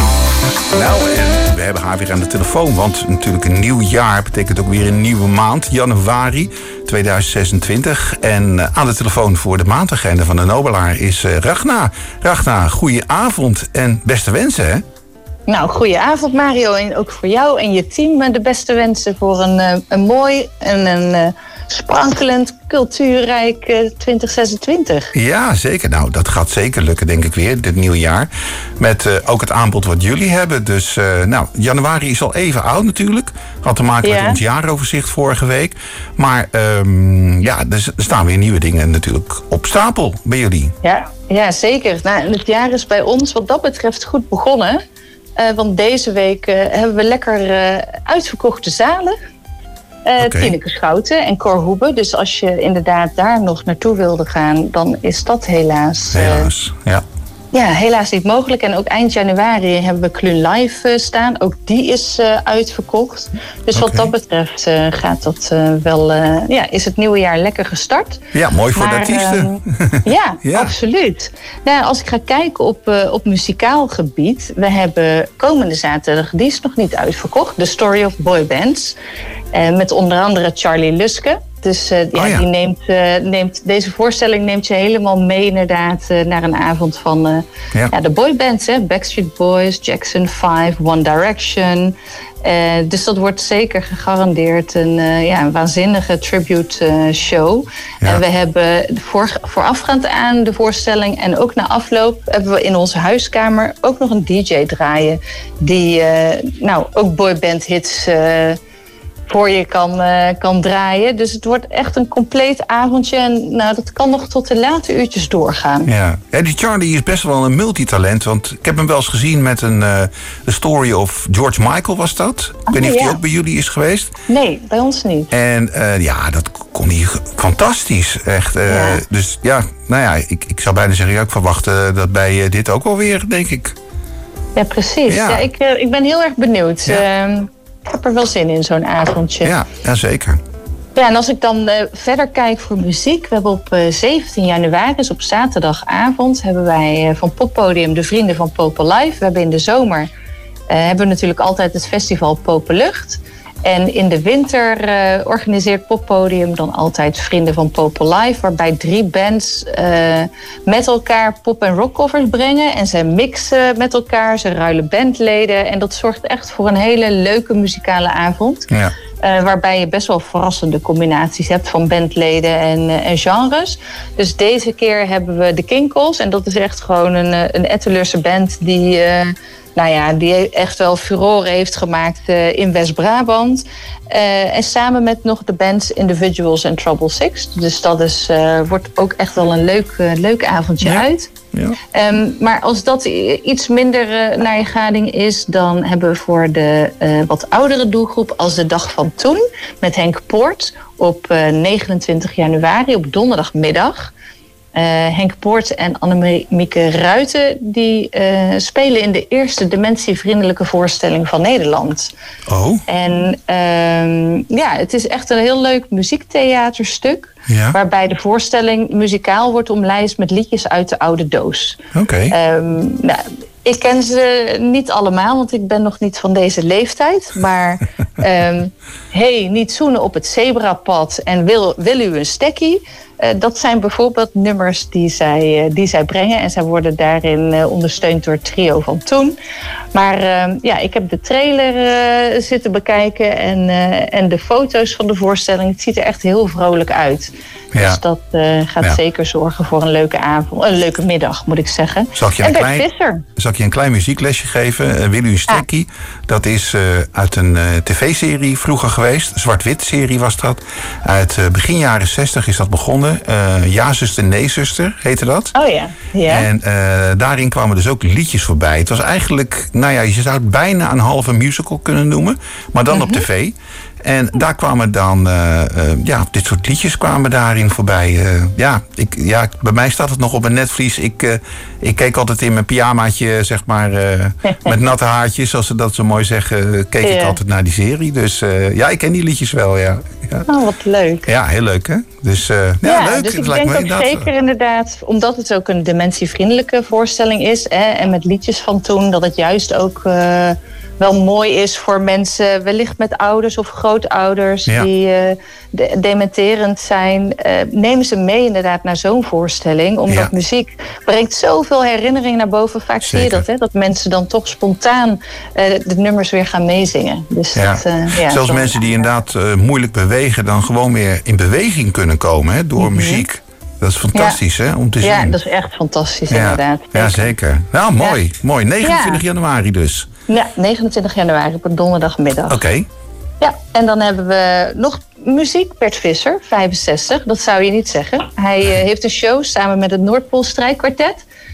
Nou, en we hebben haar weer aan de telefoon. Want natuurlijk een nieuw jaar betekent ook weer een nieuwe maand. Januari tweeduizend zesentwintig. En uh, aan de telefoon voor de maandagenda van De Nobelaar is uh, Ragna. Ragna, goeie avond en beste wensen, hè? Nou, goedenavond Mario. En ook voor jou en je team de beste wensen voor een, uh, een mooi en een uh, sprankelend, cultuurrijk uh, twintig zesentwintig. Ja, zeker. Nou, dat gaat zeker lukken, denk ik weer, dit nieuwe jaar. Met uh, ook het aanbod wat jullie hebben. Dus, uh, nou, januari is al even oud natuurlijk. Had te maken ja. met ons jaaroverzicht vorige week. Maar um, ja, er staan weer nieuwe dingen natuurlijk op stapel bij jullie. Ja, ja zeker. Nou, het jaar is bij ons wat dat betreft goed begonnen. Uh, want deze week uh, hebben we lekker uh, uitverkochte zalen. Uh, okay. Tineke Schouten en Cor Hoebe. Dus als je inderdaad daar nog naartoe wilde gaan, dan is dat helaas... Uh, helaas, ja. Ja, helaas niet mogelijk. En ook eind januari hebben we Clun Live uh, staan. Ook die is uh, uitverkocht. Dus okay. wat dat betreft uh, gaat dat uh, wel... Uh, ja, is het nieuwe jaar lekker gestart. Ja, mooi voor maar, de artiesten. Uh, ja, ja, absoluut. Nou, als ik ga kijken op, uh, op muzikaal gebied... we hebben komende zaterdag, die is nog niet uitverkocht... The Story of Boy Bands. Uh, met onder andere Charlie Luske. Dus uh, ja, oh ja. Die neemt, uh, neemt, deze voorstelling neemt je helemaal mee inderdaad uh, naar een avond van uh, ja. Ja, de boybands. Hè? Backstreet Boys, Jackson five, One Direction. Uh, dus dat wordt zeker gegarandeerd een, uh, ja, een waanzinnige tribute uh, show. Ja. En we hebben voor, voorafgaand aan de voorstelling en ook na afloop... hebben we in onze huiskamer ook nog een D J draaien... die uh, nou, ook boyband hits... Uh, voor je kan, uh, kan draaien. Dus het wordt echt een compleet avondje. En nou, dat kan nog tot de late uurtjes doorgaan. Ja. Ja, die Charlie is best wel een multitalent. Want ik heb hem wel eens gezien met een uh, The Story of George Michael was dat. Ik oh, weet niet of ja. die ook bij jullie is geweest. Nee, bij ons niet. En uh, ja, dat kon hij fantastisch. Echt. Uh, ja. Dus ja, nou ja, ik, ik zou bijna zeggen... Ja, ik verwacht uh, dat bij uh, dit ook wel weer, denk ik. Ja, precies. Ja. Ja, ik, uh, ik ben heel erg benieuwd. Ja. Uh, Ik heb er wel zin in, zo'n avondje. Ja, ja, zeker. Ja, en als ik dan uh, verder kijk voor muziek... we hebben op uh, zeventien januari, dus op zaterdagavond... hebben wij uh, van Poppodium de Vrienden van Popelive. We hebben in de zomer uh, hebben we natuurlijk altijd het festival Poppenlucht. En in de winter uh, organiseert Poppodium dan altijd Vrienden van Popelive... waarbij drie bands uh, met elkaar pop- en rockcovers brengen... en zij mixen met elkaar, ze ruilen bandleden... en dat zorgt echt voor een hele leuke muzikale avond... Ja. Uh, waarbij je best wel verrassende combinaties hebt van bandleden en, uh, en genres. Dus deze keer hebben we de Kinkels. En dat is echt gewoon een, een Ettelerse band die... Uh, Nou ja, die echt wel furore heeft gemaakt uh, in West-Brabant. Uh, en samen met nog de bands Individuals en Trouble Six. Dus dat is, uh, wordt ook echt wel een leuk, uh, leuk avondje ja. uit. Ja. Um, maar als dat iets minder uh, naar je gading is... dan hebben we voor de uh, wat oudere doelgroep als de Dag van Toen... met Henk Poort op uh, negenentwintig januari op donderdagmiddag... Uh, Henk Poort en Annemieke Ruiten... die uh, spelen in de eerste dementievriendelijke voorstelling van Nederland. Oh. En uh, ja, het is echt een heel leuk muziektheaterstuk... Ja. Waarbij de voorstelling muzikaal wordt omlijst met liedjes uit de oude doos. Oké. Okay. Um, nou, ik ken ze niet allemaal, want ik ben nog niet van deze leeftijd. Maar um, hey, niet zoenen op het zebrapad en wil, wil u een stekkie... Uh, dat zijn bijvoorbeeld nummers die zij, uh, die zij brengen. En zij worden daarin uh, ondersteund door het trio van Toen. Maar uh, ja, ik heb de trailer uh, zitten bekijken en, uh, en de foto's van de voorstelling. Het ziet er echt heel vrolijk uit. Ja. Dus dat uh, gaat ja. zeker zorgen voor een leuke avond, een leuke middag, moet ik zeggen. Zal ik je, een klein, zal ik je een klein muzieklesje geven? Uh, Wil u een stekkie? Ah. Dat is uh, uit een uh, tv-serie vroeger geweest. Een zwart-wit serie was dat. Uit uh, begin jaren zestig is dat begonnen. Uh, ja, zuster, nee, zuster, heette dat. Oh ja. ja. En uh, daarin kwamen dus ook liedjes voorbij. Het was eigenlijk, nou ja, je zou het bijna een halve musical kunnen noemen. Maar dan mm-hmm. op tv. En daar kwamen dan, uh, uh, ja, dit soort liedjes kwamen daarin voorbij. Uh, ja, ik, ja, bij mij staat het nog op een netvlies. Ik, uh, ik keek altijd in mijn pyjamaatje, zeg maar, uh, met natte haartjes, zoals ze dat zo mooi zeggen, keek ja. ik altijd naar die serie. Dus uh, ja, ik ken die liedjes wel, ja. ja. Oh, wat leuk. Ja, heel leuk, hè? Dus uh, ja, ja, leuk. Dus ik het lijkt denk me ook inderdaad zeker inderdaad, omdat het ook een dementievriendelijke voorstelling is, hè, en met liedjes van toen, dat het juist ook uh, wel mooi is voor mensen, wellicht met ouders of grootouders ja. die uh, de- dementerend zijn. Uh, neem ze mee inderdaad naar zo'n voorstelling, omdat ja. muziek brengt zoveel herinneringen naar boven. Vaak Zeker. zie je dat, hè, dat mensen dan toch spontaan uh, de nummers weer gaan meezingen. Dus ja. dat, uh, ja, Zelfs zo. mensen die inderdaad uh, moeilijk bewegen, dan gewoon weer in beweging kunnen komen, hè, door mm-hmm. muziek. Dat is fantastisch, ja. hè, om te zien. Ja, dat is echt fantastisch, ja. inderdaad. Ja, zeker. Nou, mooi. Ja. mooi. negenentwintig ja. januari dus. Ja, negenentwintig januari op een donderdagmiddag. Oké. Okay. Ja, en dan hebben we nog muziek. Bert Visser, vijfenzestig. Dat zou je niet zeggen. Hij uh, heeft een show samen met het Noordpool Strijkkwartet.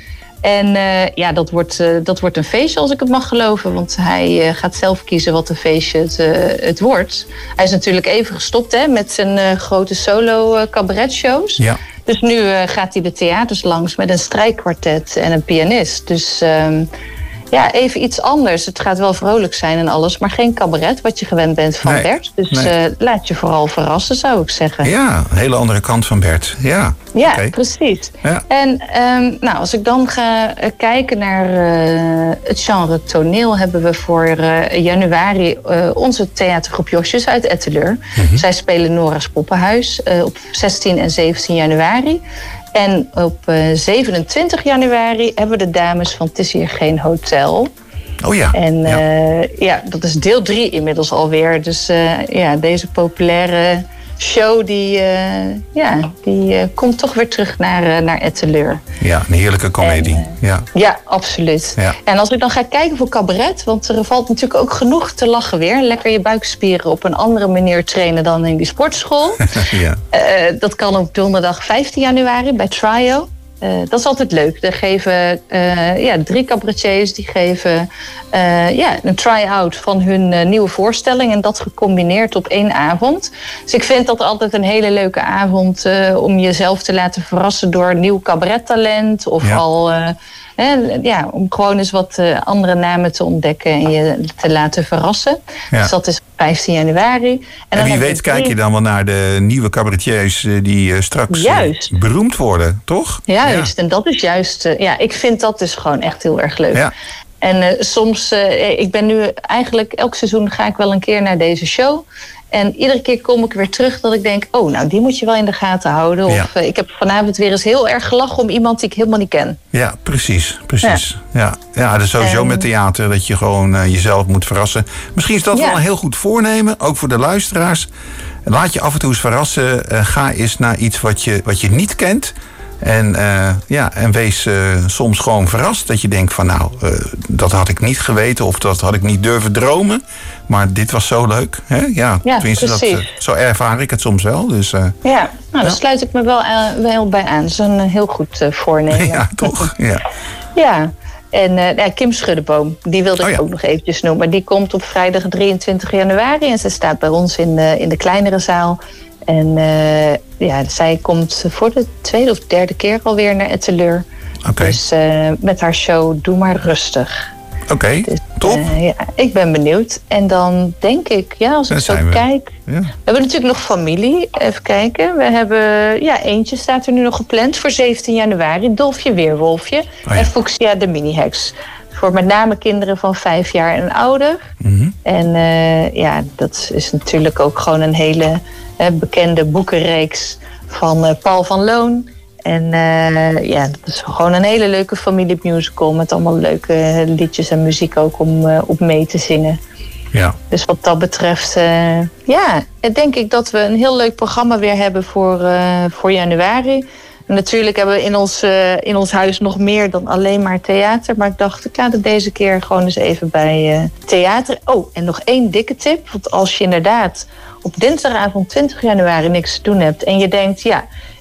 En uh, ja, dat wordt, uh, dat wordt een feestje als ik het mag geloven. Want hij uh, gaat zelf kiezen wat een feestje het, uh, het wordt. Hij is natuurlijk even gestopt hè, met zijn uh, grote solo uh, cabaretshows. Ja. Dus nu uh, gaat hij de theaters langs met een strijkkwartet en een pianist. Dus um, ja, even iets anders. Het gaat wel vrolijk zijn en alles, maar geen cabaret wat je gewend bent van nee, Bert. Dus nee. uh, laat je vooral verrassen, zou ik zeggen. Ja, een hele andere kant van Bert. Ja, ja okay. precies. Ja. En um, nou, als ik dan ga uh, kijken naar uh, het genre toneel, hebben we voor uh, januari uh, onze theatergroep Josjes uit Etteleur. Mm-hmm. Zij spelen Nora's Poppenhuis uh, op zestien en zeventien januari. En op uh, zevenentwintig januari hebben we de dames van Het is hier geen hotel. Oh ja. En uh, ja. ja, dat is deel drie inmiddels alweer. Dus uh, ja, deze populaire show die, uh, ja, die uh, komt toch weer terug naar, uh, naar Etteleur. Ja, een heerlijke komedie. En, uh, ja. ja, absoluut. Ja. En als ik dan ga kijken voor cabaret, want er valt natuurlijk ook genoeg te lachen weer. Lekker je buikspieren op een andere manier trainen dan in die sportschool. ja. uh, dat kan op donderdag vijftien januari bij Trio. Uh, dat is altijd leuk. Er geven uh, ja, drie cabaretiers die geven uh, ja, een try-out van hun uh, nieuwe voorstelling. En dat gecombineerd op één avond. Dus ik vind dat altijd een hele leuke avond uh, om jezelf te laten verrassen door nieuw cabarettalent. Of ja. al uh, hè, ja, om gewoon eens wat uh, andere namen te ontdekken en je te laten verrassen. Ja. Dus dat is vijftien januari. En, en dan wie weet kijk je dan wel naar de nieuwe cabaretiers die uh, straks juist. Uh, beroemd worden, toch? Juist, ja. En dat is juist... Uh, ja, ik vind dat dus gewoon echt heel erg leuk. Ja. En uh, soms, uh, ik ben nu eigenlijk... Elk seizoen ga ik wel een keer naar deze show. En iedere keer kom ik weer terug dat ik denk... oh, nou, die moet je wel in de gaten houden. Ja. Of uh, ik heb vanavond weer eens heel erg gelachen om iemand die ik helemaal niet ken. Ja, precies. precies. Ja, ja. ja dat is sowieso en... met theater dat je gewoon uh, jezelf moet verrassen. Misschien is dat ja. wel een heel goed voornemen, ook voor de luisteraars. Laat je af en toe eens verrassen. Uh, ga eens naar iets wat je, wat je niet kent. En, uh, ja, en wees uh, soms gewoon verrast dat je denkt van nou, uh, dat had ik niet geweten of dat had ik niet durven dromen. Maar dit was zo leuk. Hè? Ja, ja, tenminste, dat, uh, zo ervaar ik het soms wel. Dus, uh, ja, nou, daar ja. sluit ik me wel, uh, wel bij aan. Dat is een heel goed uh, voornemen. Ja, toch? Ja. ja. En uh, ja, Kim Schuddeboom, die wilde ik oh ja. ook nog eventjes noemen. Die komt op vrijdag drieëntwintig januari en ze staat bij ons in de, in de kleinere zaal. En uh, ja, zij komt voor de tweede of derde keer alweer naar Etteleur. Okay. Dus uh, met haar show Doe maar rustig. Oké, okay, dus, top. Uh, ja, ik ben benieuwd. En dan denk ik, ja, als ik zo we. kijk... Ja. We hebben natuurlijk nog familie. Even kijken. We hebben, ja, eentje staat er nu nog gepland voor zeventien januari. Dolfje Weerwolfje oh, ja. en Fuchsia de mini-heks. Voor met name kinderen van vijf jaar en ouder. Mm-hmm. En uh, ja, dat is natuurlijk ook gewoon een hele uh, bekende boekenreeks van uh, Paul van Loon. En uh, ja, dat is gewoon een hele leuke familiemusical met allemaal leuke liedjes en muziek ook om uh, op mee te zingen. Ja. Dus wat dat betreft, uh, ja, denk ik dat we een heel leuk programma weer hebben voor, uh, voor januari. En natuurlijk hebben we in ons, uh, in ons huis nog meer dan alleen maar theater. Maar ik dacht, ik laat het deze keer gewoon eens even bij uh, theater. Oh, en nog één dikke tip. Want als je inderdaad op dinsdagavond twintig januari niks te doen hebt en je denkt, ja,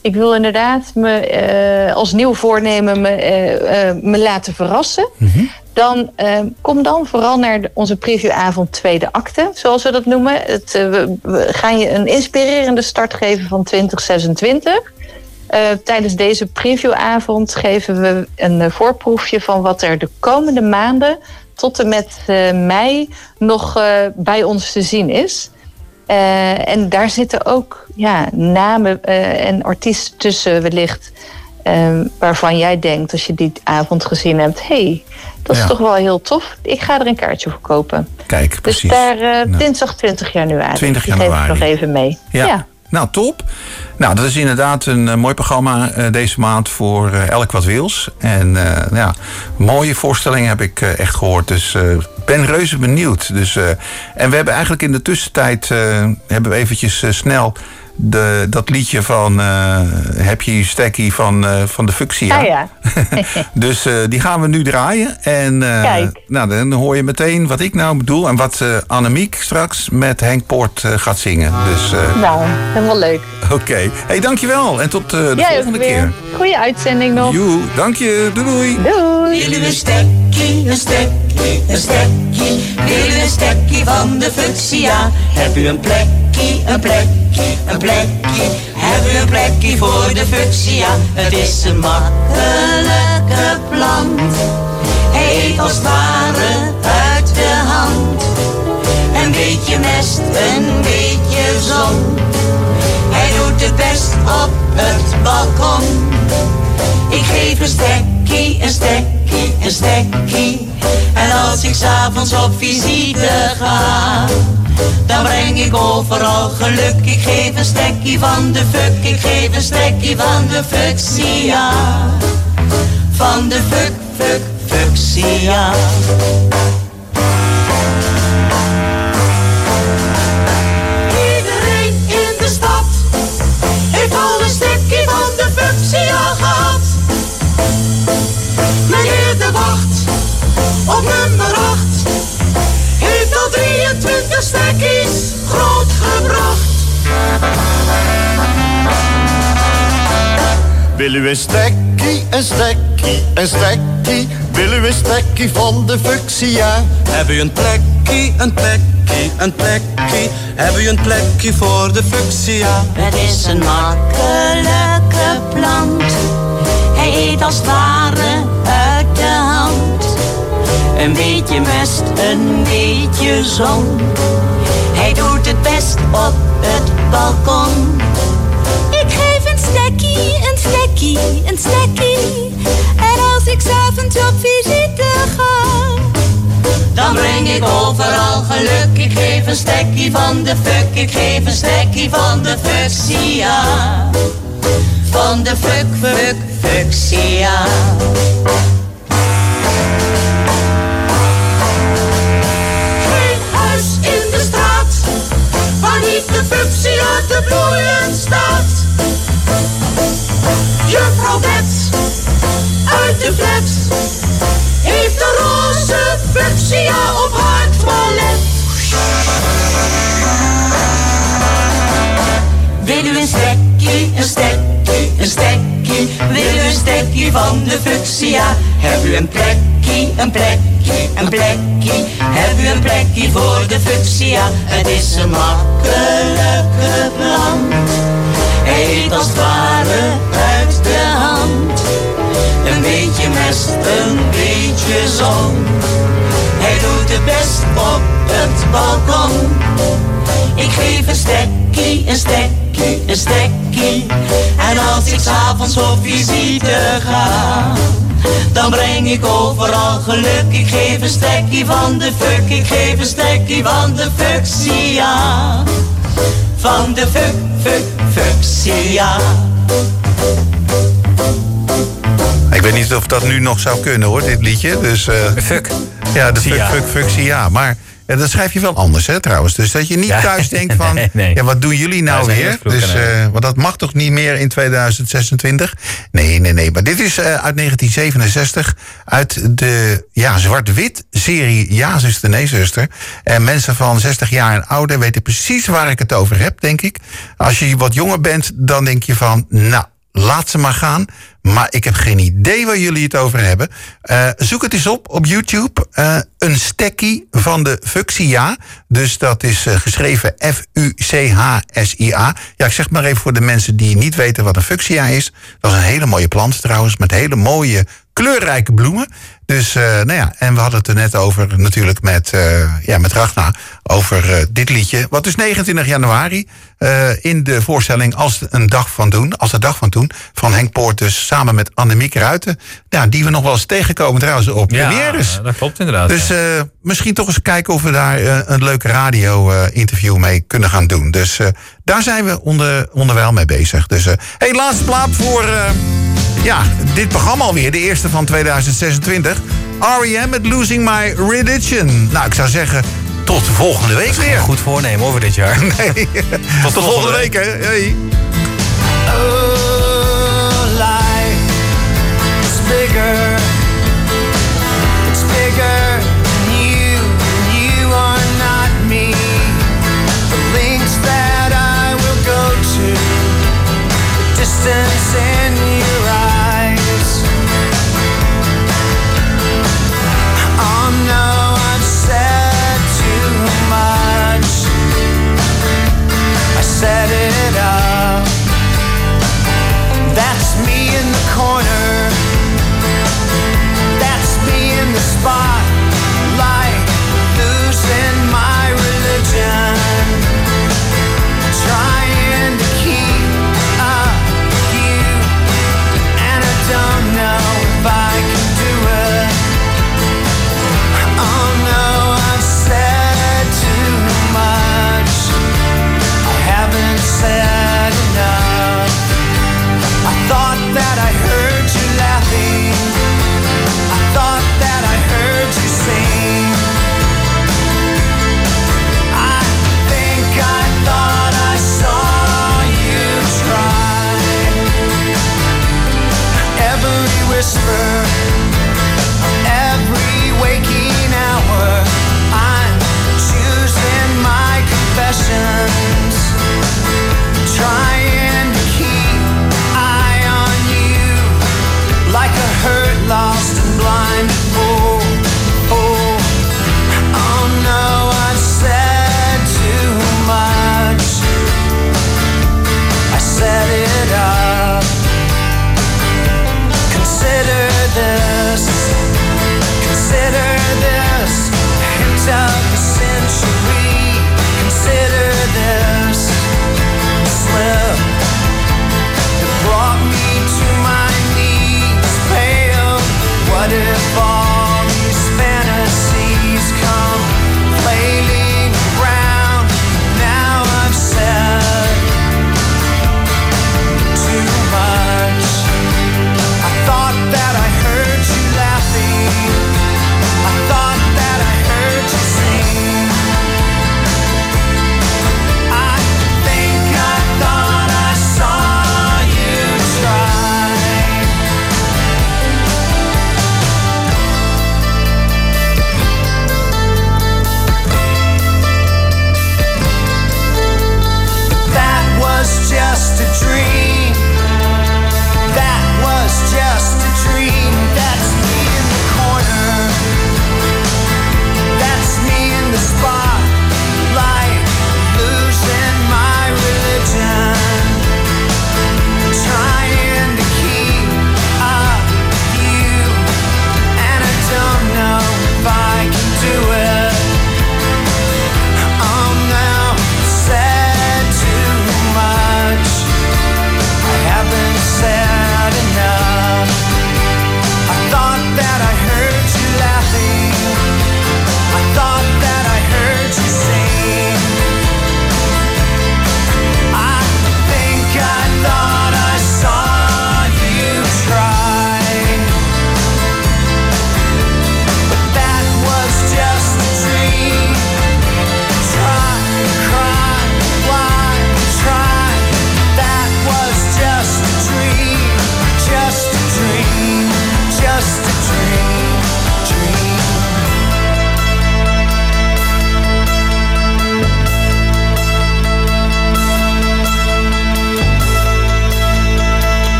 ik wil inderdaad me uh, als nieuw voornemen me, uh, uh, me laten verrassen. Mm-hmm. Dan uh, kom dan vooral naar de, onze previewavond tweede acte, zoals we dat noemen. Het, uh, we, we gaan je een inspirerende start geven van twintig zesentwintig. Uh, tijdens deze previewavond geven we een uh, voorproefje van wat er de komende maanden tot en met uh, mei nog uh, bij ons te zien is. Uh, en daar zitten ook ja, namen uh, en artiesten tussen wellicht uh, waarvan jij denkt als je die avond gezien hebt, hey, dat is ja. toch wel heel tof. Ik ga er een kaartje voor kopen. Kijk, precies. Dus daar uh, nou. dinsdag twintig januari. twintig Die januari. geef ik nog even mee. Ja. ja. Nou, top. Nou, dat is inderdaad een uh, mooi programma uh, deze maand voor uh, Elk Wat Wils. En uh, ja, mooie voorstellingen heb ik uh, echt gehoord. Dus ik uh, ben reuze benieuwd. Dus, uh, en we hebben eigenlijk in de tussentijd uh, hebben we eventjes uh, snel de, dat liedje van uh, Heb je stekkie van, uh, van de Fuchsia. Ah, ja. Dus uh, die gaan we nu draaien. En uh, Kijk. Nou, dan hoor je meteen wat ik nou bedoel. En wat uh, Annemiek straks met Henk Poort uh, gaat zingen. Dus, uh, nou, helemaal leuk. Oké. Okay. Hey, dankjewel. En tot uh, de Jij volgende ook weer. keer. Goeie uitzending nog. Joe, dank je. Doei doei. Doei. Wil u een stekkie, een stekkie, een stekkie? Wil u een stekkie van de Fuchsia? Heb u een plekkie, een plekkie, een plekkie? Heb u een plekkie voor de Fuchsia? Het is een makkelijke plant. Hij eet als het ware uit de hand. Een beetje mest, een beetje zon. Hij doet het best op het balkon. Ik geef een stekkie, een stekkie, een stekkie. En als ik 's avonds op visite ga, dan breng ik overal geluk. Ik geef een stekkie van de fuck, ik geef een stekkie van de Fuchsia. Van de fuck, fuck, Fuchsia. Iedereen in de stad heeft al een stekkie van de Fuchsia gehad. Meneer de wacht op nummer acht heeft al drieëntwintig stekkies grootgebracht. Wil u een stekkie, een stekkie, een stekkie? Wil u een stekkie van de Fuchsia? Heb u een plekkie, een plekkie, een plekkie? Heb u een plekkie voor de Fuchsia? Het is een makkelijke plant. Hij eet als het ware uit de hand. Een beetje mest, een beetje zon. Hij doet het best op het balkon. Ik geef een stekkie, een stekkie, een stekkie. En als ik 's avonds op visite ga, dan breng ik overal geluk. Ik geef een stekkie van de fuck, ik geef een stekkie van de Fuchsia. Van de fuck, fuck, Fuchsia. Geen huis in de straat waar niet de Fuchsia te bloeien staat. Juffrouw Bets uit de flat heeft de roze Fuchsia op haar toilet. Wil u een stekkie, een stekkie, een stekkie? Wil u een stekkie van de Fuchsia? Heb u een plekkie, een plekkie, een plekkie? Heb u een plekkie voor de Fuchsia? Het is een makkelijke plant. Hij eet als het ware uit de hand. Een beetje mest, een beetje zon. Hij doet het best op het balkon. Ik geef een stekkie, een stekkie, een stekkie. En als ik 's avonds op visite ga, dan breng ik overal geluk. Ik geef een stekkie van de fuck, ik geef een stekkie van de Fuchsia. Van de fuck, fuck, Fuchsia. Ik weet niet of dat nu nog zou kunnen hoor, dit liedje. Dus, uh, fuck. Ja, de fuck, Sia. fuck, Fuchsia. Maar ja, dat schrijf je wel anders, hè, trouwens. Dus dat je niet Ja. thuis denkt van, Nee, nee. ja, wat doen jullie nou Wij zijn weer? heel vroeg, Dus, hè. uh, want dat mag toch niet meer in tweeduizend zesentwintig? Nee, nee, nee. Maar dit is uh, uit negentien zevenenzestig, uit de ja, zwart-wit serie Ja, zuster, nee, zuster. En mensen van zestig jaar en ouder weten precies waar ik het over heb, denk ik. Als je wat jonger bent, dan denk je van, nou, laat ze maar gaan. Maar ik heb geen idee waar jullie het over hebben. Uh, zoek het eens op op YouTube. Uh, een stekkie van de fuchsia. Dus dat is uh, geschreven F U C H S I A. Ja, ik zeg maar even voor de mensen die niet weten wat een fuchsia is. Dat is een hele mooie plant trouwens. Met hele mooie kleurrijke bloemen. Dus, uh, nou ja, en we hadden het er net over natuurlijk met, uh, ja, met Ragnar. Over uh, dit liedje. Wat dus negentwintig januari uh, in de voorstelling Als een dag van doen. Als de dag van toen. Van Henk Poortes samen met Annemiek Ruiten. Ja, die we nog wel eens tegenkomen trouwens op premières. Ja, dat klopt inderdaad. Dus uh, misschien toch eens kijken of we daar uh, een leuke radio uh, interview mee kunnen gaan doen. Dus uh, daar zijn we onder, onderwijl mee bezig. Dus uh, hey, laatste plaat voor uh, ja, dit programma alweer. De eerste van tweeduizend zesentwintig. R E M met Losing My Religion. Nou, ik zou zeggen, tot volgende week weer. Goed voornemen hoor, voor dit jaar. Nee, tot, tot volgende week, hè. Hey. Oh, life is bigger. It's bigger than you. You are not me. The links that I will go to. The distance in your eyes. Oh no, I've said too much. I set it up.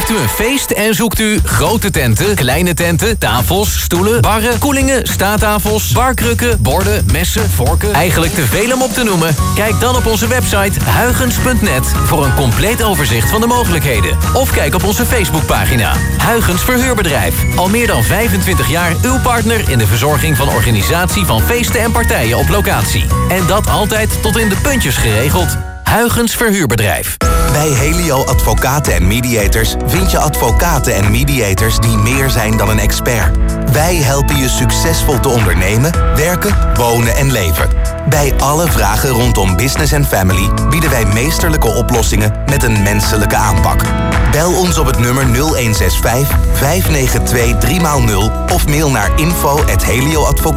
Heeft u een feest en zoekt u grote tenten, kleine tenten, tafels, stoelen, barren, koelingen, staattafels, barkrukken, borden, messen, vorken? Eigenlijk te veel om op te noemen? Kijk dan op onze website huygens punt net voor een compleet overzicht van de mogelijkheden. Of kijk op onze Facebookpagina. Huygens Verhuurbedrijf. Al meer dan vijfentwintig jaar uw partner in de verzorging van organisatie van feesten en partijen op locatie. En dat altijd tot in de puntjes geregeld. Huygens Verhuurbedrijf. Bij Helio Advocaten en Mediators vind je advocaten en mediators die meer zijn dan een expert. Wij helpen je succesvol te ondernemen, werken, wonen en leven. Bij alle vragen rondom business en family bieden wij meesterlijke oplossingen met een menselijke aanpak. Bel ons op het nummer nul een zes vijf, vijf negen twee, drie nul of mail naar info at helioadvocaten